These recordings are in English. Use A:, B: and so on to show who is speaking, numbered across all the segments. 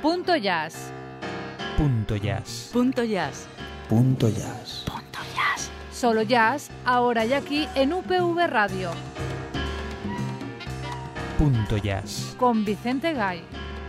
A: Punto Jazz.
B: Punto Jazz.
C: Punto Jazz.
B: Punto Jazz.
C: Punto Jazz.
A: Solo jazz, ahora y aquí en UPV Radio.
B: Punto Jazz.
A: Con Vicente Gay.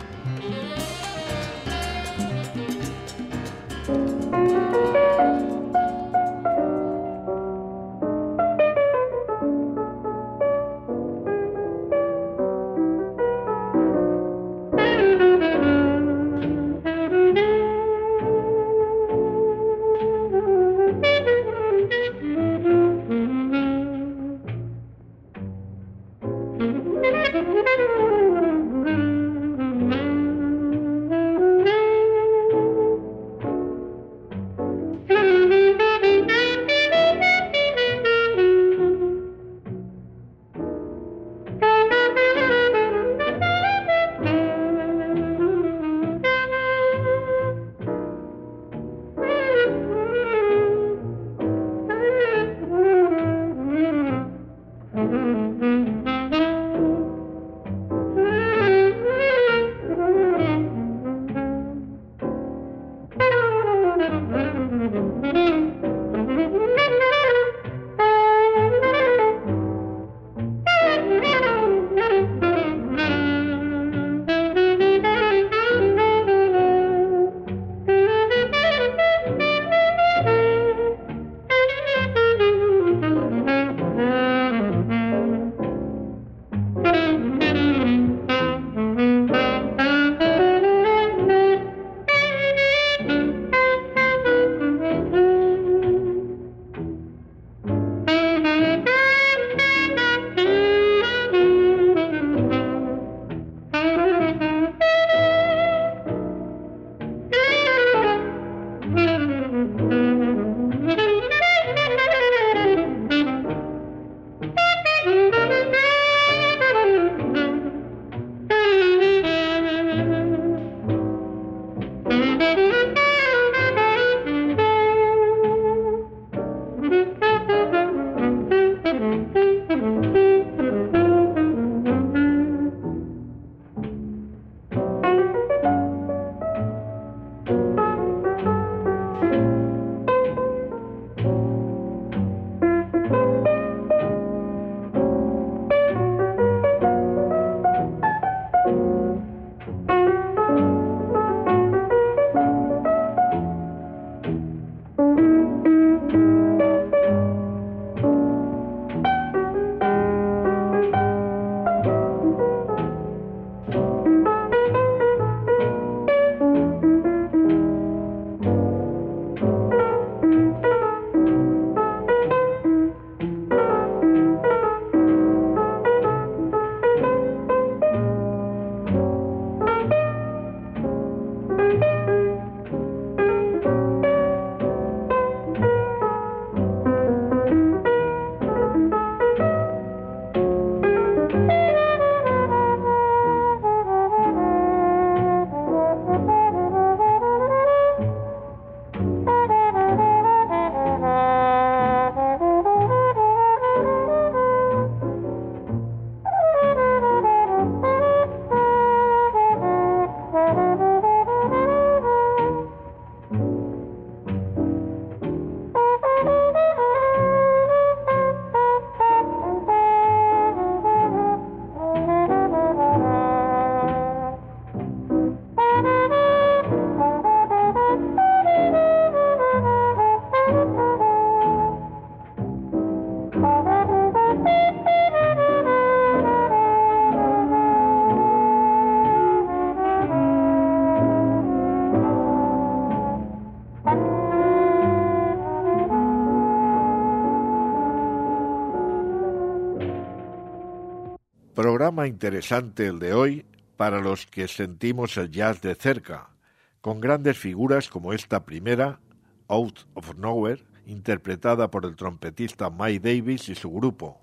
D: Programa interesante el de hoy para los que sentimos el jazz de cerca, con grandes figuras como esta primera, Out of Nowhere, interpretada por el trompetista Mike Davis y su grupo.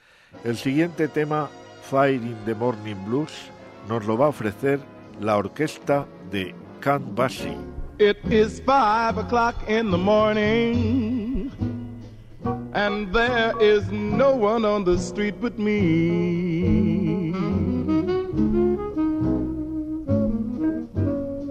D: El siguiente tema, Fire in the Morning Blues, nos lo va a ofrecer la orquesta de Count Basie.
E: It is 5 o'clock in the morning, and there is no one on the street but me.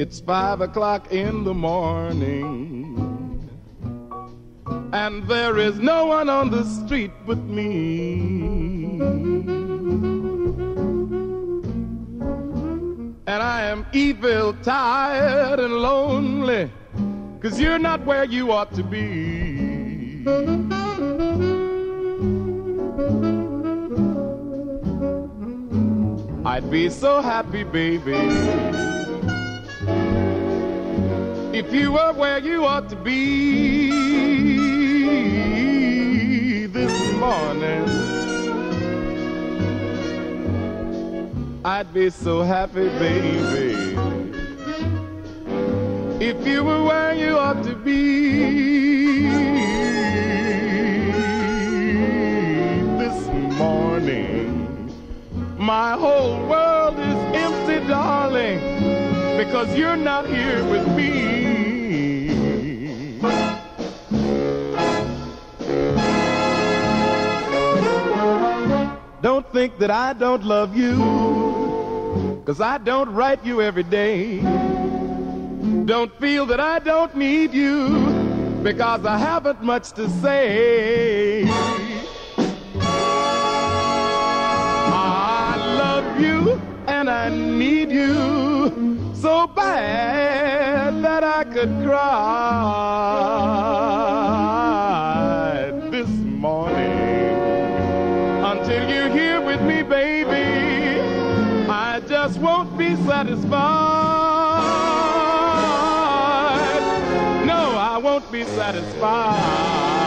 E: It's 5 o'clock in the morning, and there is no one on the street but me. And I am evil, tired, and lonely, 'cause you're not where you ought to be. I'd be so happy, baby, if you were where you ought to be this morning. I'd be so happy, baby, if you were where you ought to be this morning. My whole world is empty, darling, because you're not here with me. Don't think that I don't love you, 'cause I don't write you every day. Don't feel that I don't need you, because I haven't much to say. I love you and I need you so bad that I could cry this morning. Until you're here with me, baby, I just won't be satisfied. No, I won't be satisfied.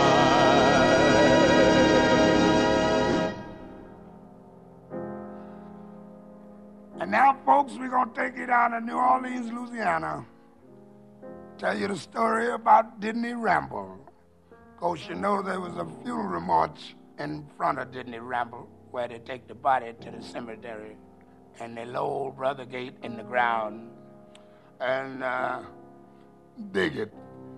C: And now, folks, we're going to take you down to New Orleans, Louisiana. Tell you the story about Diddley Ramble. Of course, you know there was a funeral march in front of Diddley Ramble where they take the body to the cemetery and they lower Brother Gate in the ground and dig it.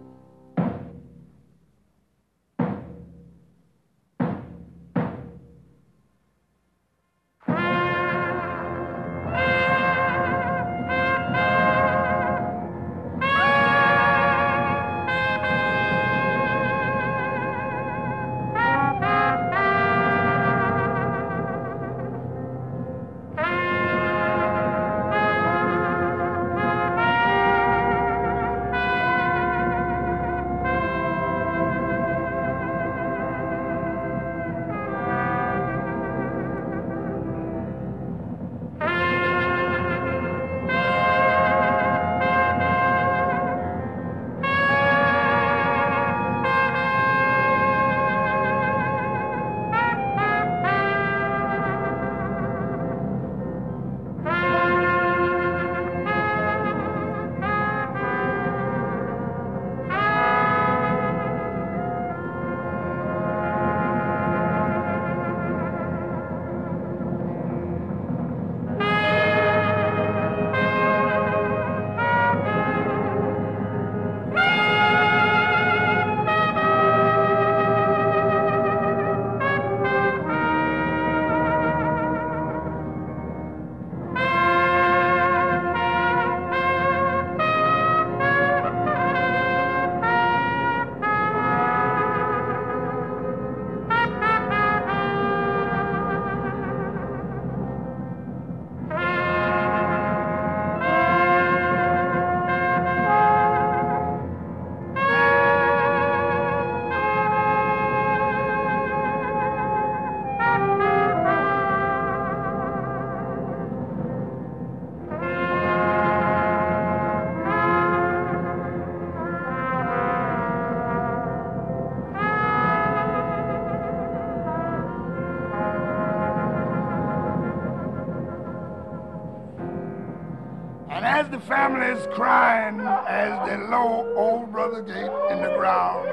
C: As the family is crying as they lower old Brother Gate in the ground,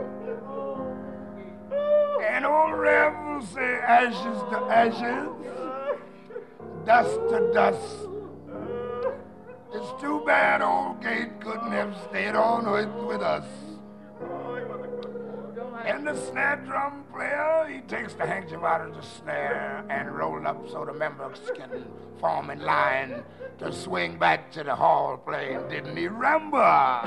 C: and old Rev will say ashes to ashes, dust to dust. It's too bad old Gate couldn't have stayed on with us. And the snare drum player, he takes the handkerchief out of the snare and roll it up so the members can form in line to swing back to the hall playing Didn't He Ramble?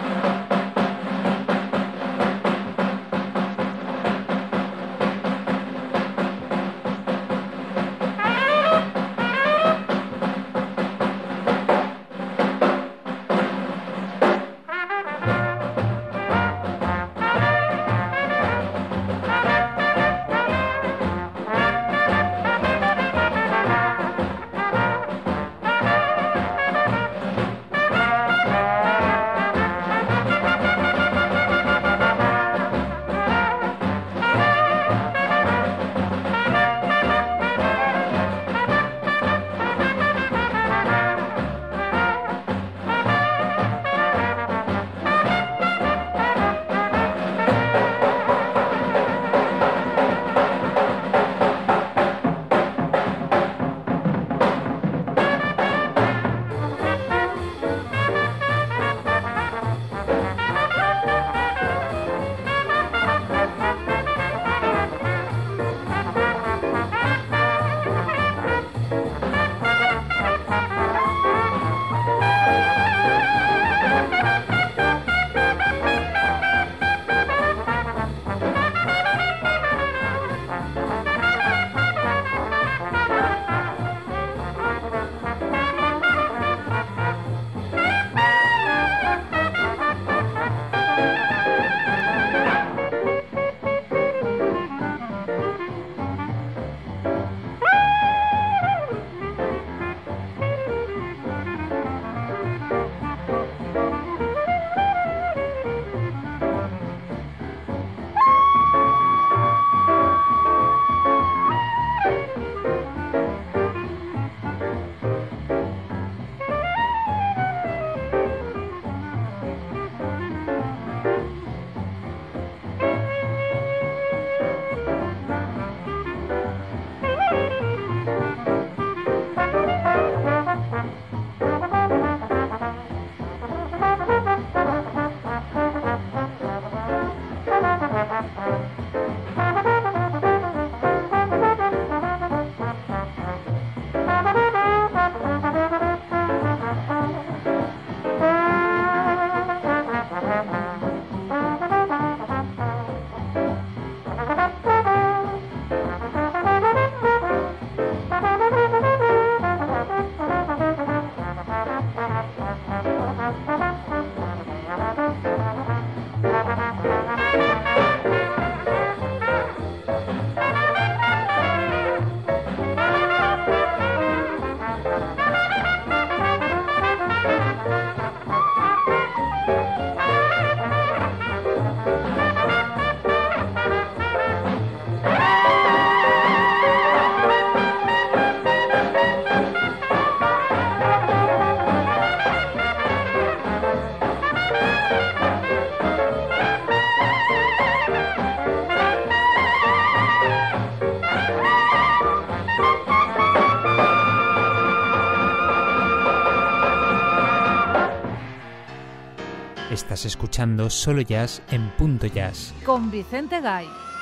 B: Estás escuchando Solo Jazz en Punto Jazz.
A: Con Vicente Gay.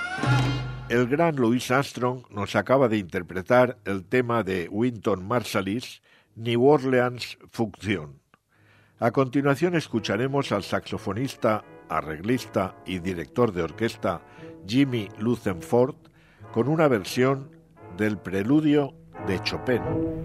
D: El gran Louis Armstrong nos acaba de interpretar el tema de Wynton Marsalis, New Orleans Function. A continuación escucharemos al saxofonista, arreglista y director de orquesta Jimmy Lucenford con una versión del preludio de Chopin.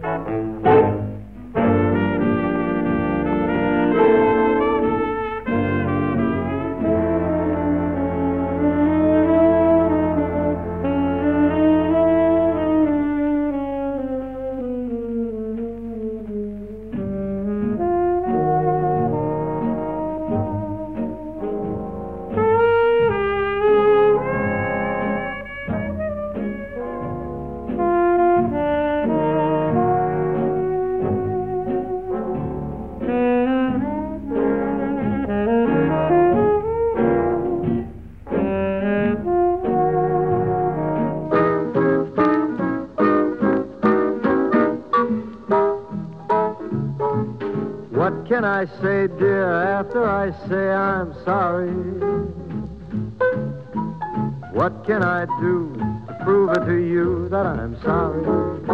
F: What can I say, dear, after I say I'm sorry? What can I do to prove it to you that I'm sorry?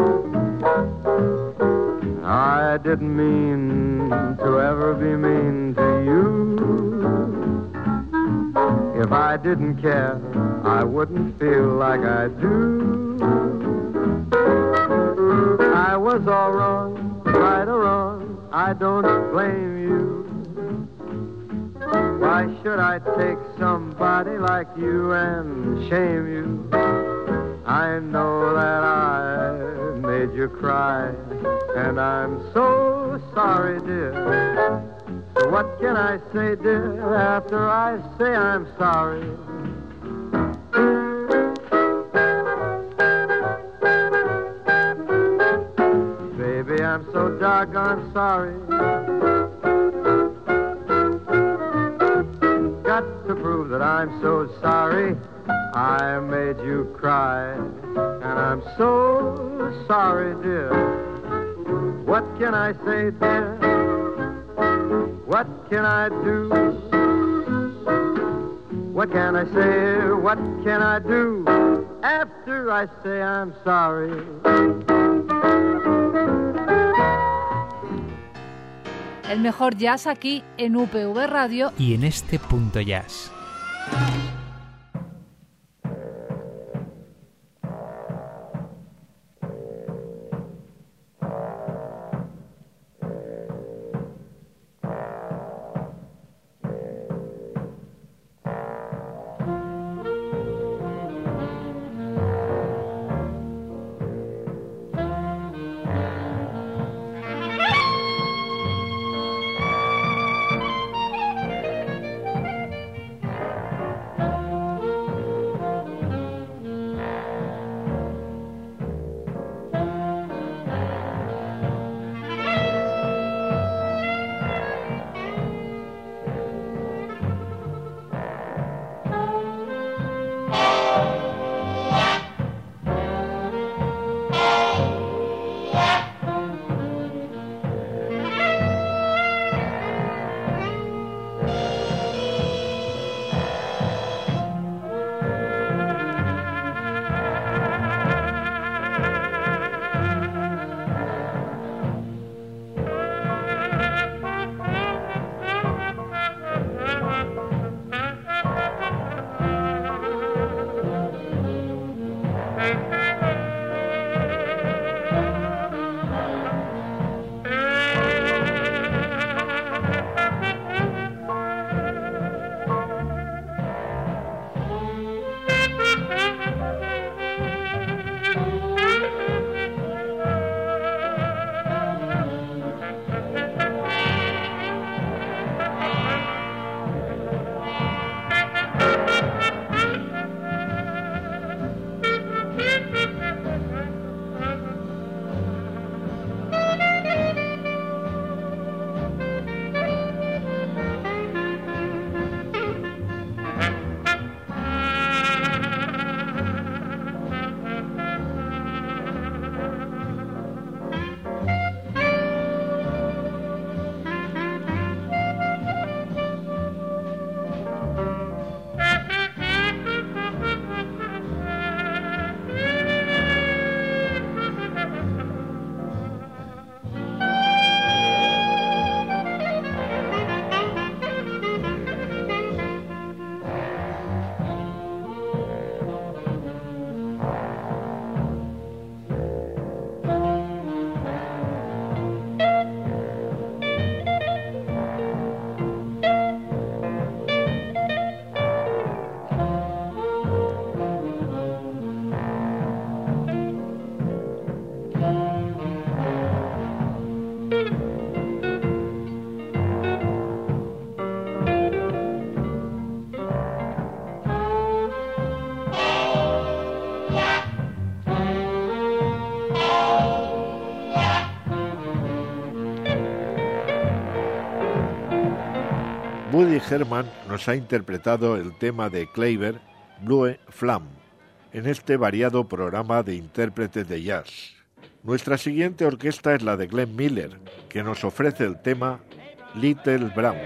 F: I didn't mean to ever be mean to you. If I didn't care, I wouldn't feel like I do. I was all wrong, right or wrong, I don't blame you. Why should I take somebody like you and shame you? I know that I made you cry, and I'm so sorry, dear. So what can I say, dear, after I say I'm sorry? Baby, I'm so doggone sorry. Got to prove that I'm so sorry. I made you cry, and I'm so sorry, dear. What can I say, dear? What can I do? What can I say? What can I do after I say I'm sorry?
A: El mejor jazz aquí en UPV Radio
B: y en este Punto Jazz.
D: Woody Herman nos ha interpretado el tema de Claver, Blue Flam, en este variado programa de intérpretes de jazz. Nuestra siguiente orquesta es la de Glenn Miller, que nos ofrece el tema Little Brown.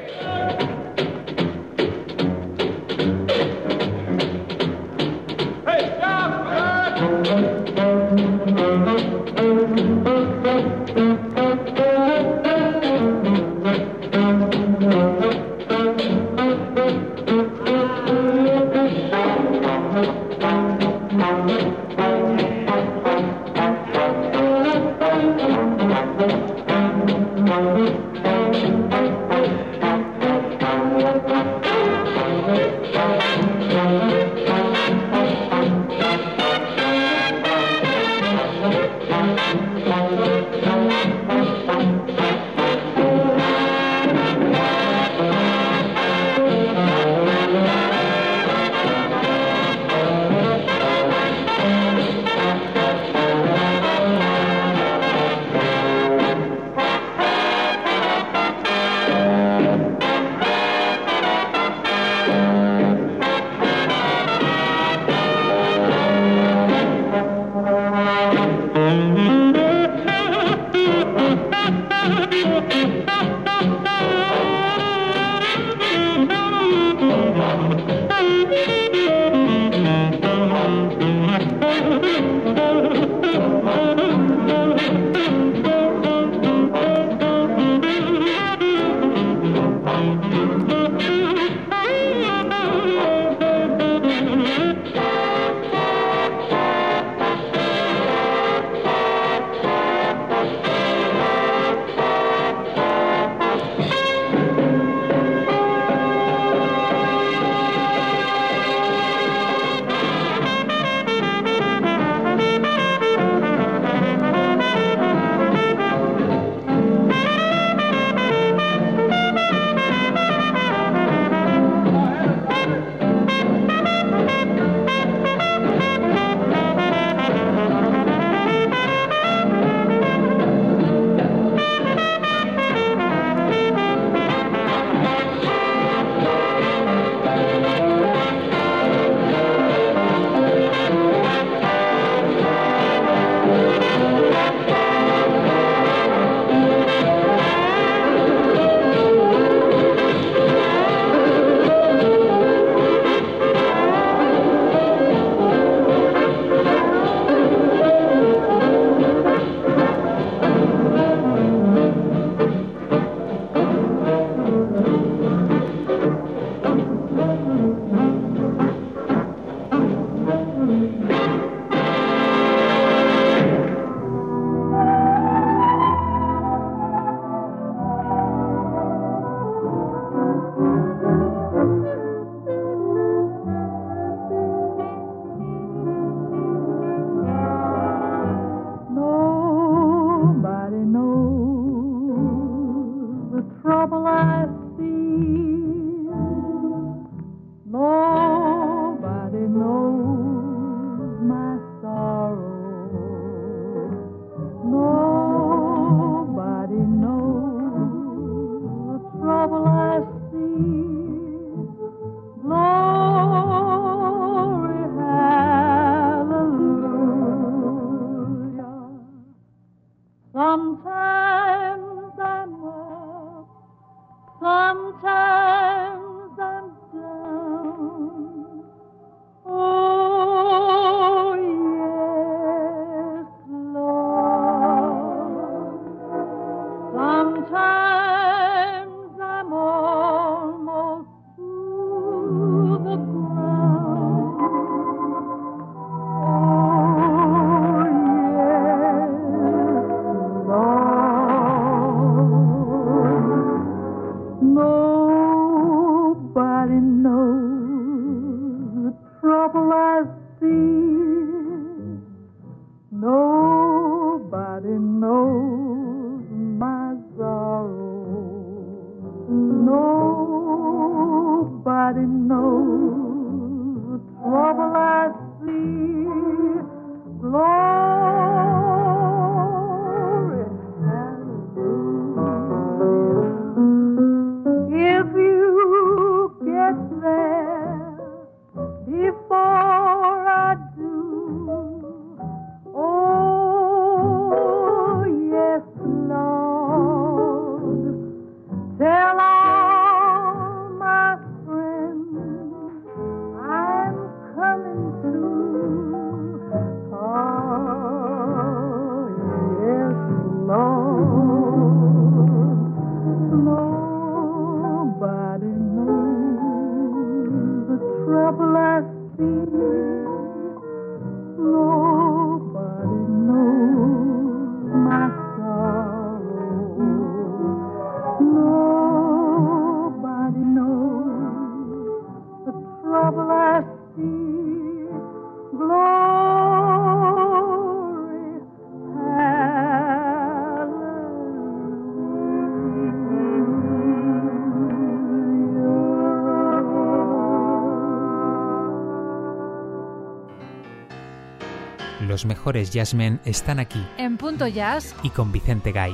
B: Los mejores jazzmen están aquí.
A: En Punto Jazz.
B: Y con Vicente Gay.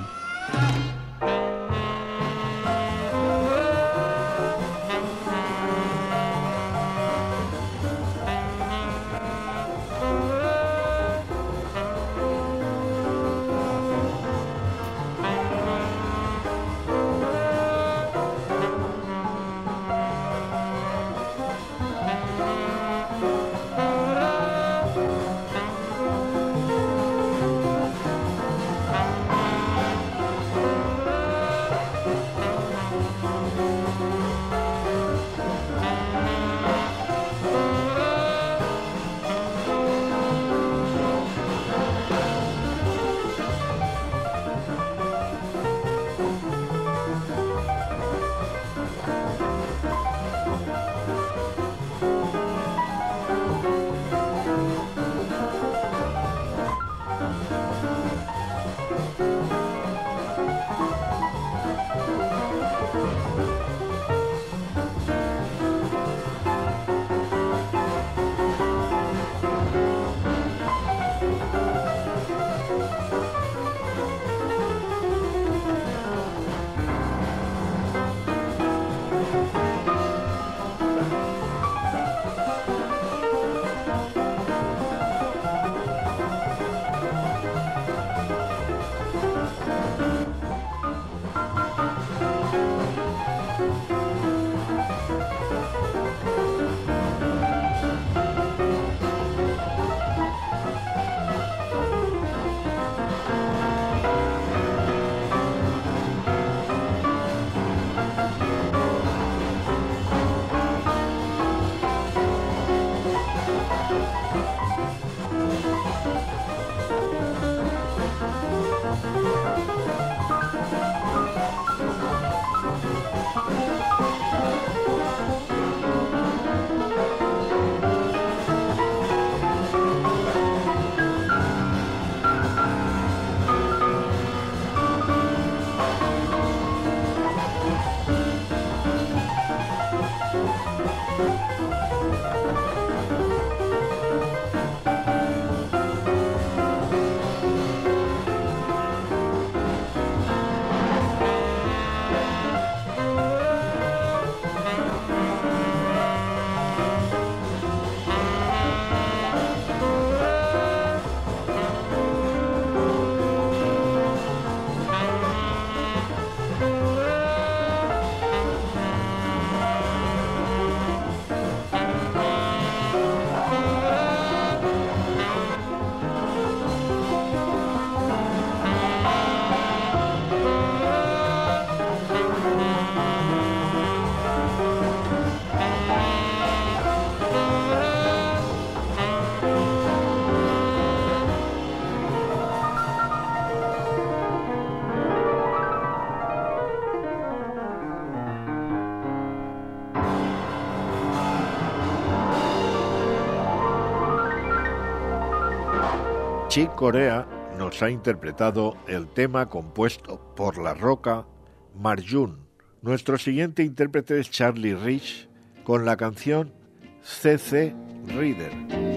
D: Chick Corea nos ha interpretado el tema compuesto por La Roca, Marjun. Nuestro siguiente intérprete es Charlie Rich con la canción C.C. Reader.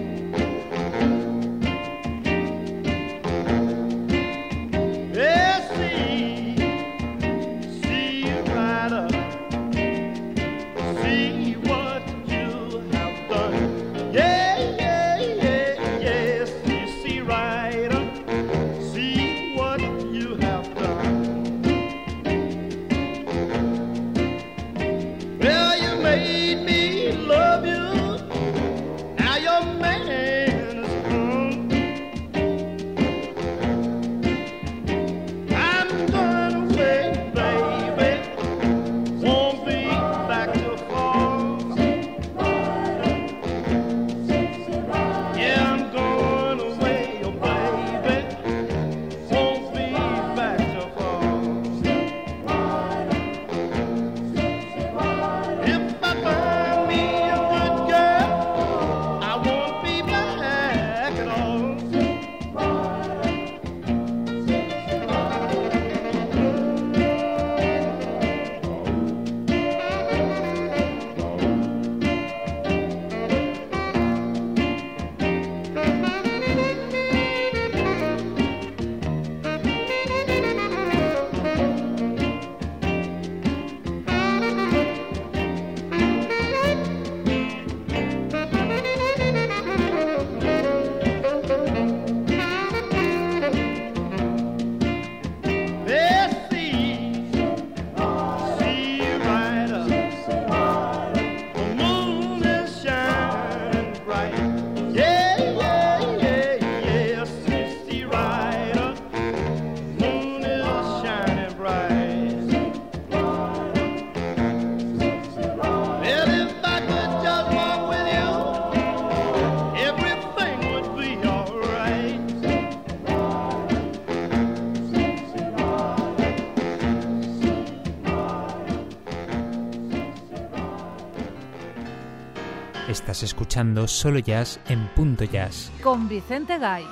B: Estás escuchando Solo Jazz en Punto Jazz.
A: Con Vicente Gay.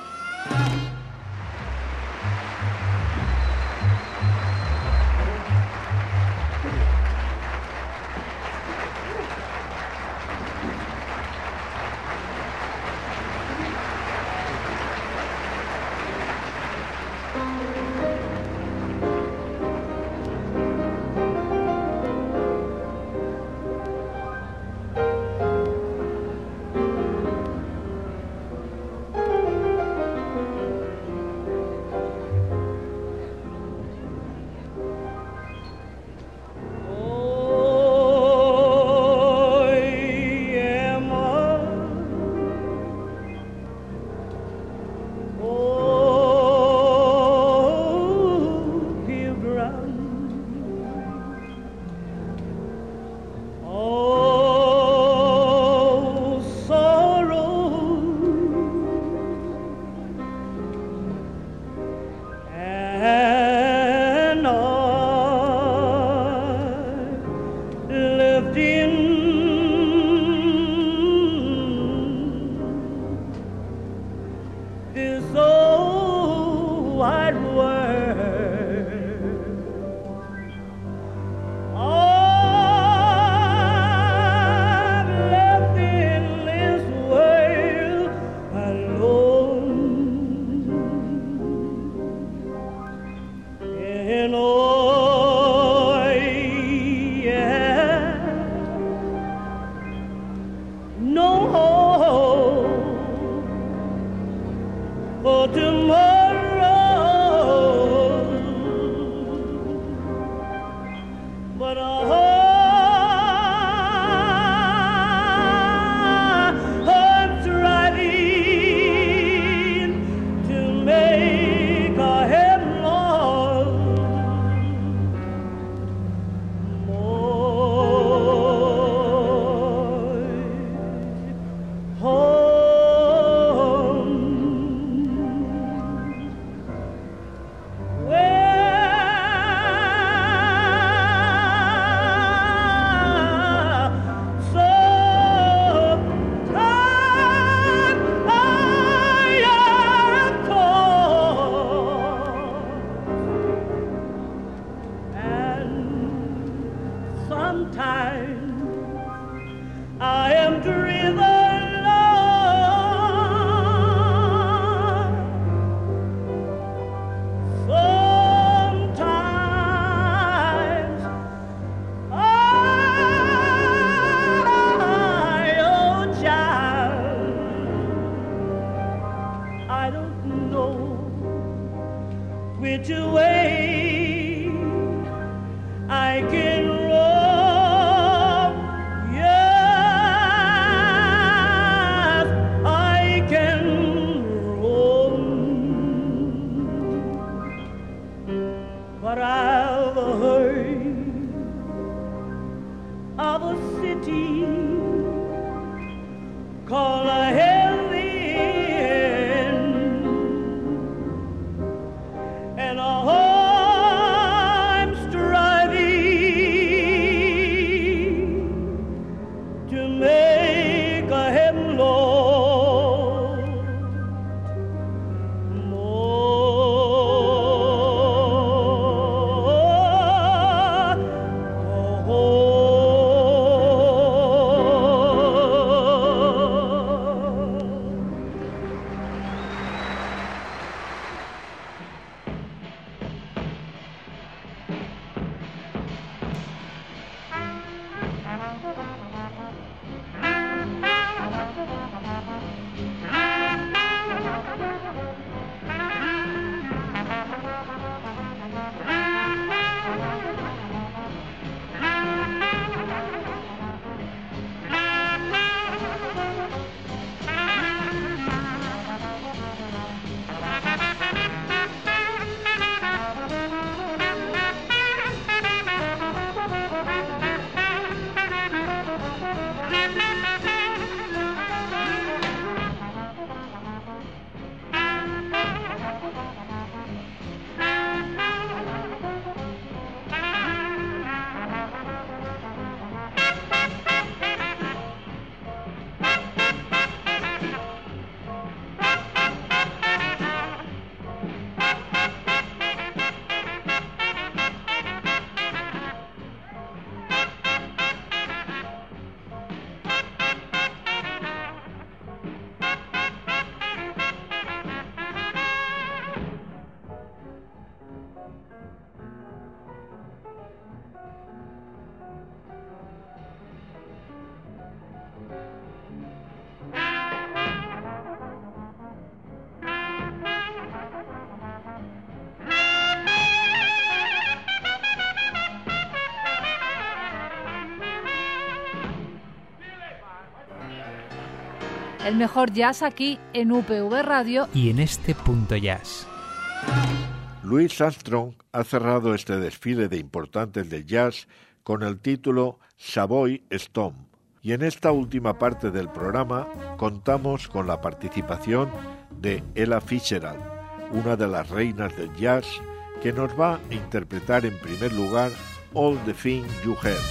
A: El mejor jazz aquí en UPV Radio
B: y en este Punto Jazz.
D: Louis Armstrong ha cerrado este desfile de importantes del jazz con el título Savoy Storm. Y en esta última parte del programa contamos con la participación de Ella Fitzgerald, una de las reinas del jazz, que nos va a interpretar en primer lugar All the Things You Have.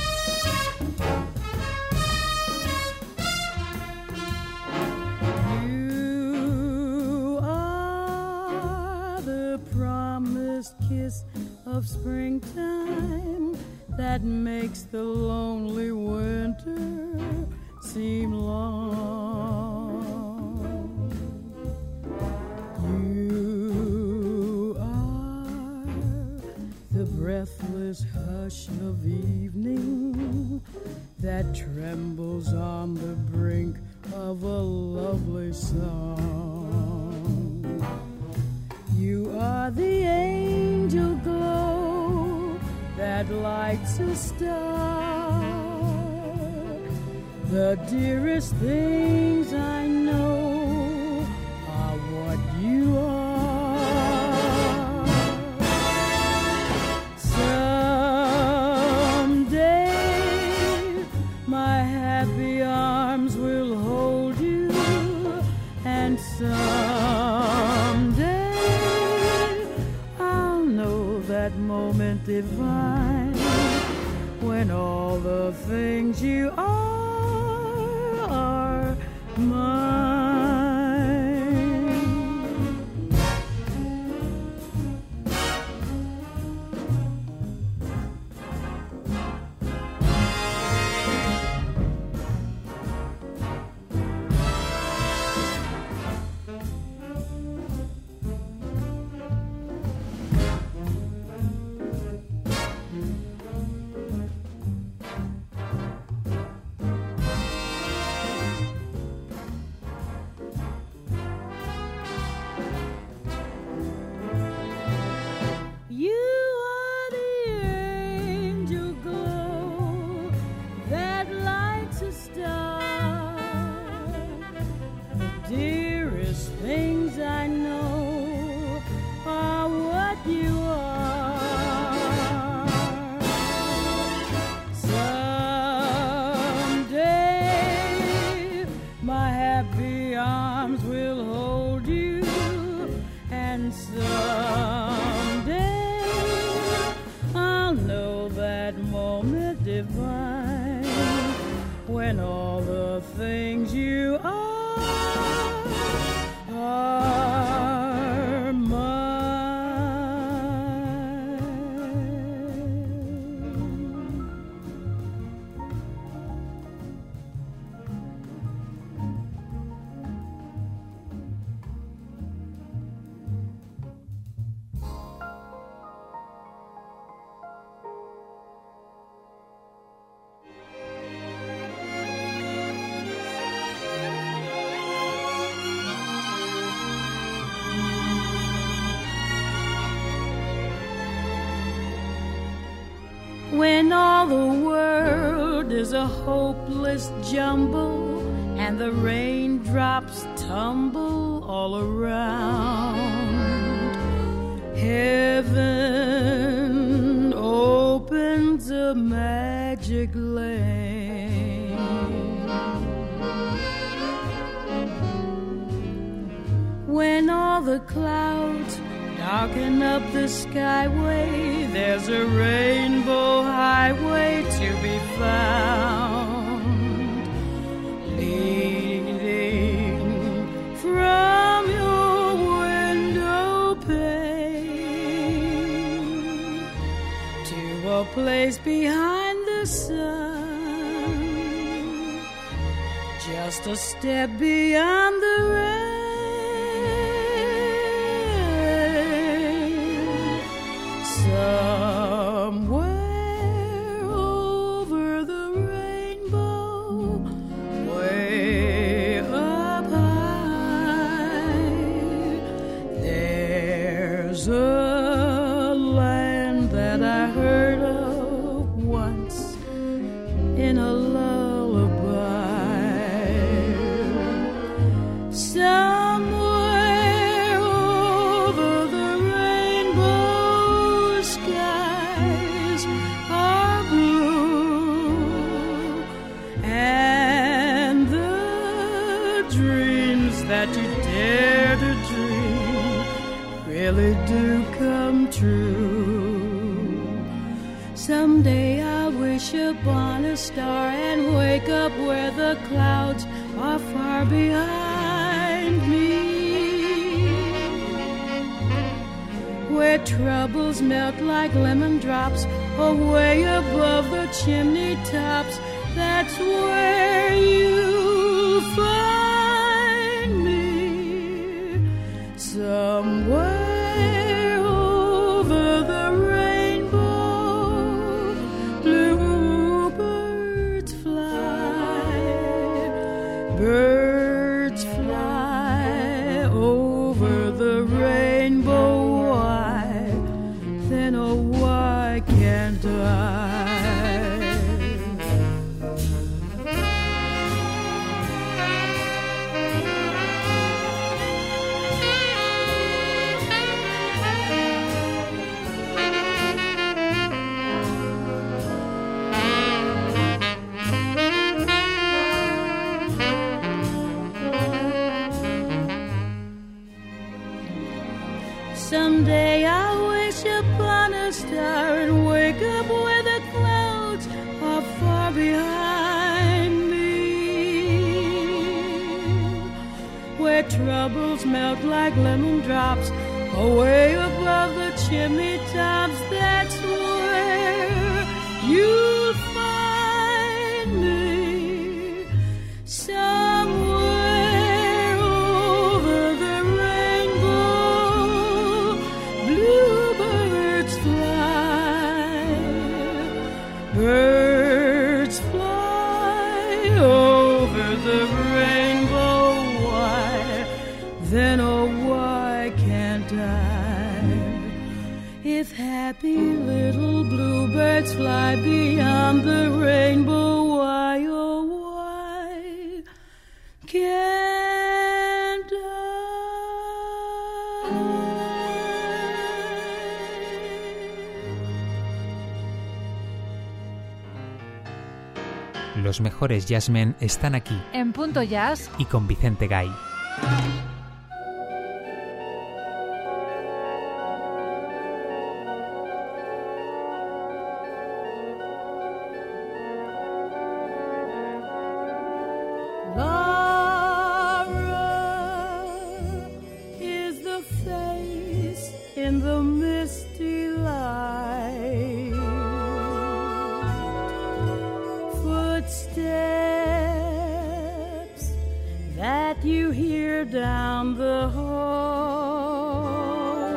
G: Kiss of springtime that makes the lonely winter seem long. You are the breathless hush of evening that trembles on the brink of a lovely song. You are the angel glow that lights a star. The dearest things I know are what you are. Someday my happy arms will hold you, and someday that moment divine when all the things you are mine. When all the things you are mine. When all the world is a hopeless jumble and the raindrops tumble all around, heaven opens a magic lane. When all the clouds darken up the skyway, there's a rainbow highway to be found, leading from your window pane to a place behind the sun, just a step beyond the rain. Somewhere over the rainbow, way up high, there's a land that I heard of once in a lullaby. skies are blue, and the dreams that you dare to dream really do come true. Someday I'll wish upon a star and wake up where the clouds are far behind me, where troubles melt like lemon drops away above the chimney tops. That's where you'll find me, somewhere over the rainbow. Bluebirds fly, birds fly over the rainbow. Why, then oh why can't I? Someday I'll wish upon a star and wake up where the clouds are far behind me, where troubles melt like lemon drops away above the chimney tops. That's where you'll find me, somewhere over the rainbow. Bluebirds fly, birds fly over the rainbow. Why, then oh why can't I? If happy little bluebirds fly beyond the rainbow, why oh why can't I?
B: Los mejores jazzmen están aquí
A: En Punto Jazz,
B: y con Vicente Gay.
G: Laura is the face in the misty light, footsteps that you hear down the hall,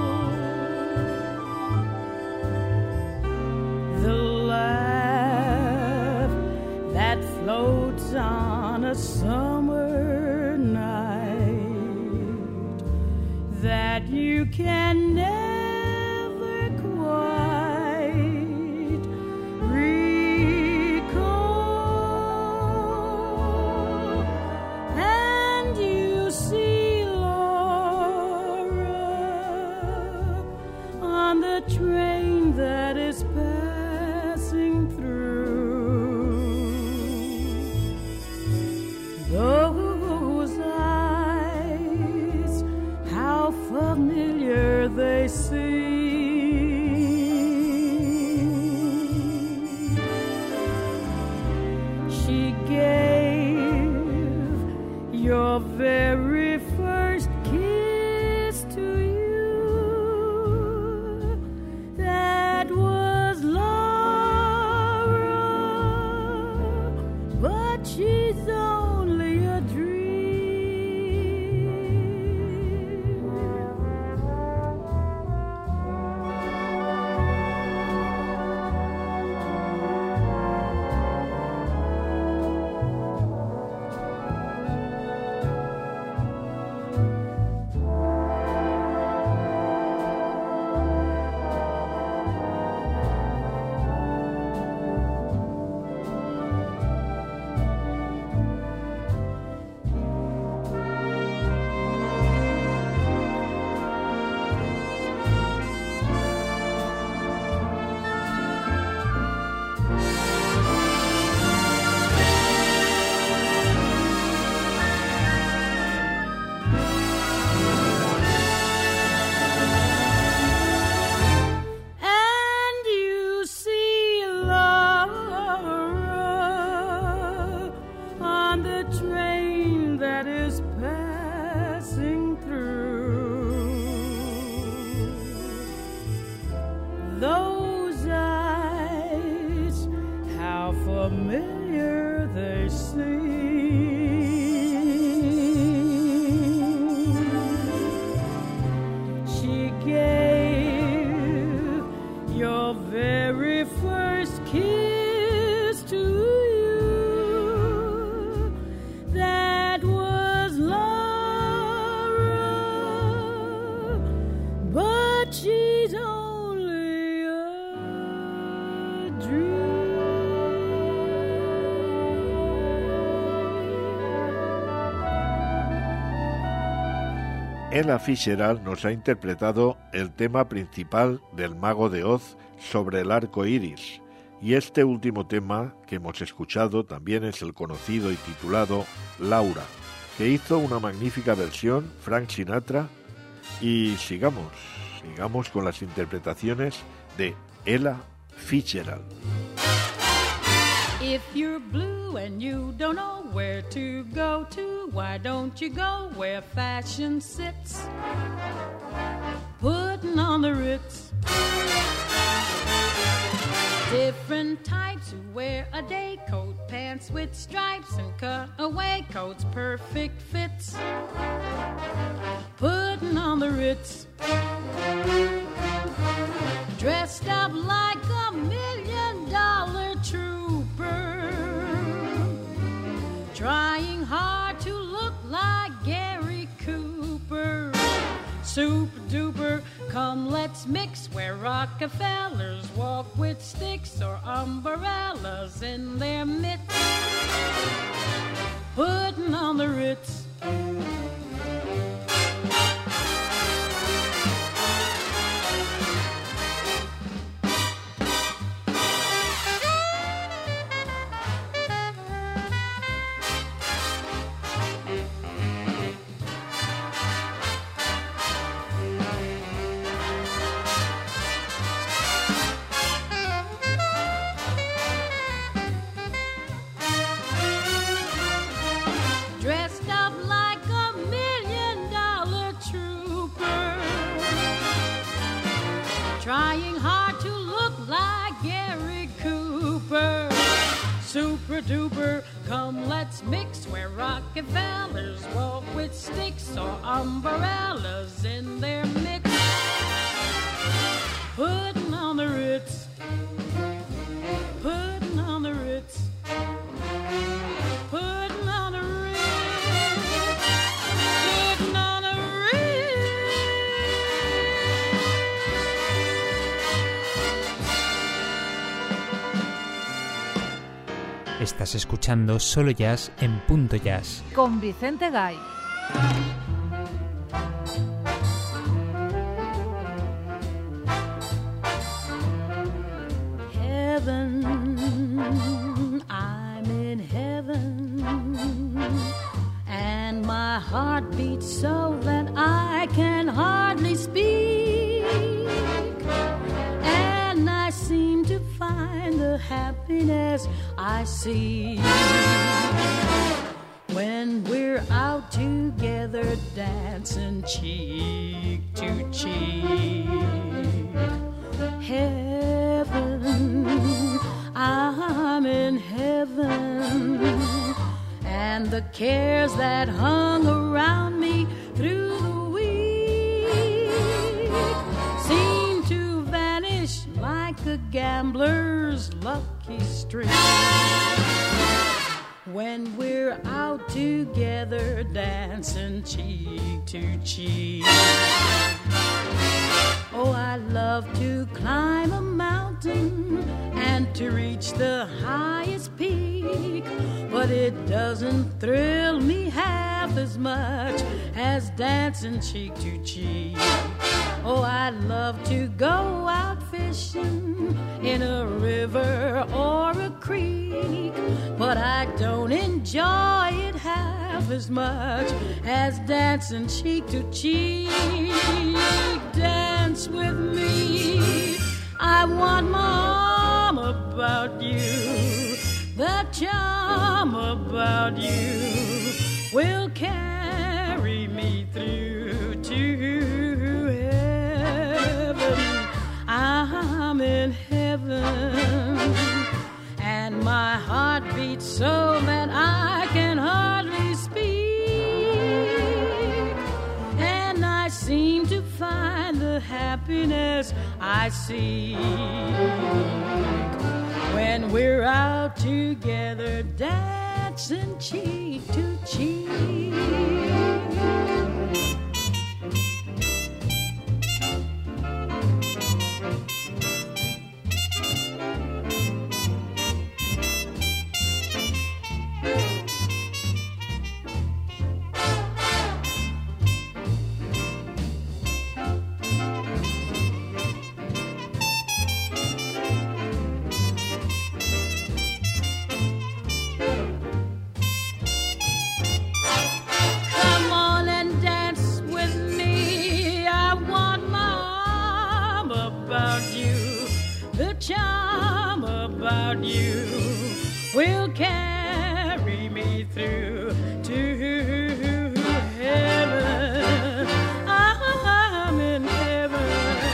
G: the laugh that floats on a summer night that you can never quite recall. And you see Laura on the train that is passing through. Those eyes, how familiar they seem. She gave your very first kiss to you. That was Laura, but she's only a dream. familiar they seem. She gave your very first kiss to you. That was Laura, but she's only a dream.
D: Ella Fitzgerald nos ha interpretado el tema principal del Mago de Oz sobre el arco iris, y este último tema que hemos escuchado también es el conocido y titulado Laura, que hizo una magnífica versión Frank Sinatra. Y sigamos con las interpretaciones de Ella Fitzgerald.
G: If you're blue and you don't know where to go to, why don't you go where fashion sits? Putting on the Ritz. Different types who wear a day coat, pants with stripes and cutaway coats, perfect fits. Putting on the Ritz. Dressed up like $1 million trooper, trying hard to look like Gary Cooper. Super duper, come let's mix where Rockefellers walk with sticks or umbrellas in their mitts. Putting on the Ritz. Dressed up like $1 million trooper, trying hard to look like Gary Cooper. Super duper, come let's mix where Rockefellers walk with sticks or umbrellas in their mix. Putting on the Ritz. Putting on the Ritz. Putting on the Ritz. Putting on the Ritz.
B: Estás escuchando Solo Jazz en Punto Jazz.
A: Con Vicente Gay.
G: Heaven, I'm in heaven, and my heart beats so that I can hardly speak, and I seem to find the happiness I see when we're out together dancing cheek to cheek. Heaven, I'm in heaven, and the cares that hung around me through the week seem to vanish like a gambler's lucky streak when we're out together dancing cheek to cheek. Oh, I love to climb a mountain and to reach the highest peak, but it doesn't thrill me half as much as dancing cheek to cheek. Oh, I love to go out fishing in a river or a creek, but I don't enjoy it half as much as dancing cheek to cheek. Dance with me, I want my arm about you, the charm about you will carry me through to heaven. I'm in heaven, and my heart beats so that I can hardly speak, and I seem to find the happiness I seek when we're out together dancing cheek to cheek. Charm about you will carry me through to heaven. I'm in heaven,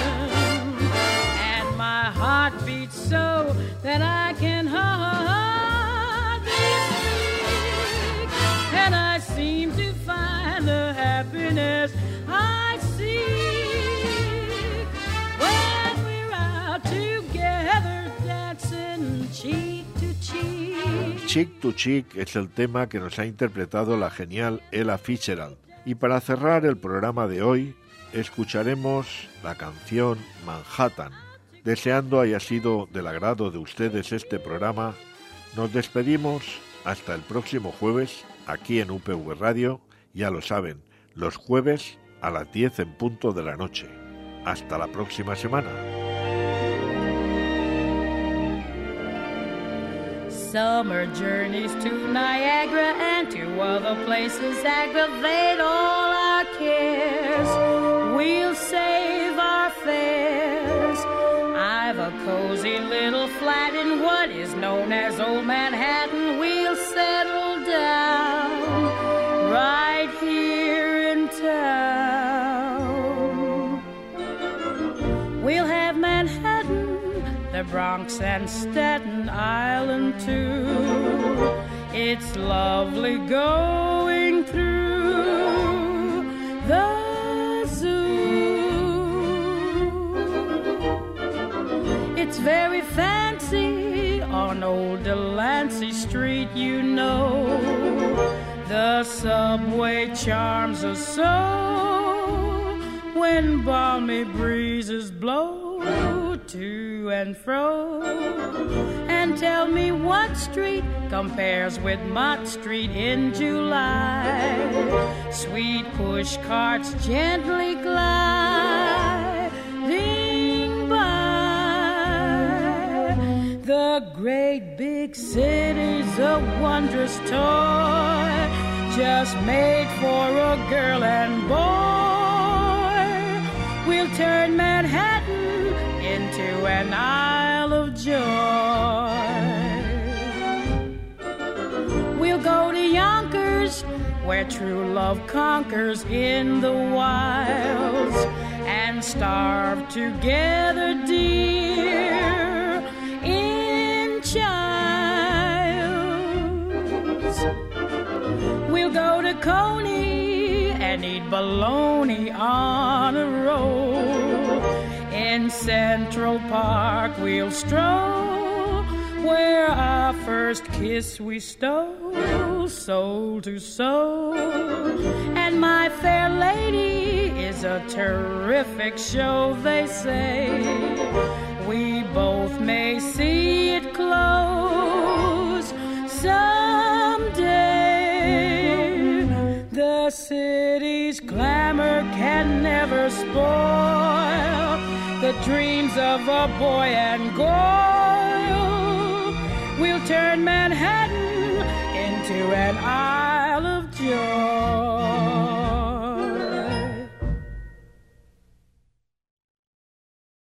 G: and my heart beats so that I can hardly speak, and I seem to find the happiness I seek when we're out together dancing cheek to cheek.
D: Cheek to Cheek es el tema que nos ha interpretado la genial Ella Fitzgerald. Y para cerrar el programa de hoy, escucharemos la canción Manhattan. Deseando haya sido del agrado de ustedes este programa, nos despedimos hasta el próximo jueves aquí en UPV Radio. Ya lo saben, los jueves a las 10 en punto de la noche. Hasta la próxima semana.
G: Summer journeys to Niagara and to other places aggravate all our cares. We'll save our fares. I've a cozy little flat in what is known as Old Manhattan. We'll settle down right here in town. We'll have Manhattan, the Bronx and Staten Island too. It's lovely going through the zoo. It's very fancy on old Delancey Street, you know. The subway charms us so when balmy breezes blow to and fro. And tell me what street compares with Mott Street in July. Sweet push carts gently gliding by. The great big city's a wondrous toy, just made for a girl and boy. We'll turn Manhattan into an Isle of Joy. We'll go to Yonkers, where true love conquers in the wilds, and starve together, dear, in childs. We'll go to Coney and eat bologna on a roll. In Central Park we'll stroll, where our first kiss we stole, soul to soul. And My Fair Lady is a terrific show, they say. We both may see it close someday. The city's glamour can never spoil the dreams of a boy and girl. We'll turn Manhattan into an Isle of Joy.